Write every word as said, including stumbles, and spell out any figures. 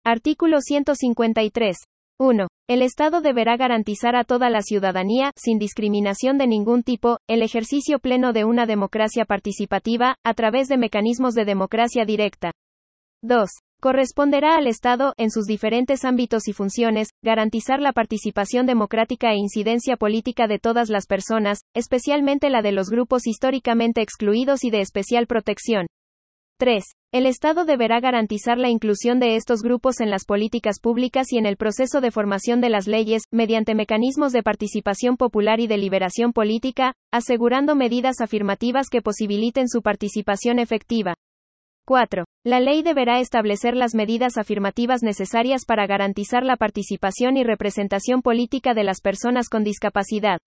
Artículo ciento cincuenta y tres. uno. El Estado deberá garantizar a toda la ciudadanía, sin discriminación de ningún tipo, el ejercicio pleno de una democracia participativa, a través de mecanismos de democracia directa. dos. Corresponderá al Estado, en sus diferentes ámbitos y funciones, garantizar la participación democrática e incidencia política de todas las personas, especialmente la de los grupos históricamente excluidos y de especial protección. tres. El Estado deberá garantizar la inclusión de estos grupos en las políticas públicas y en el proceso de formación de las leyes, mediante mecanismos de participación popular y deliberación política, asegurando medidas afirmativas que posibiliten su participación efectiva. cuatro. La ley deberá establecer las medidas afirmativas necesarias para garantizar la participación y representación política de las personas con discapacidad.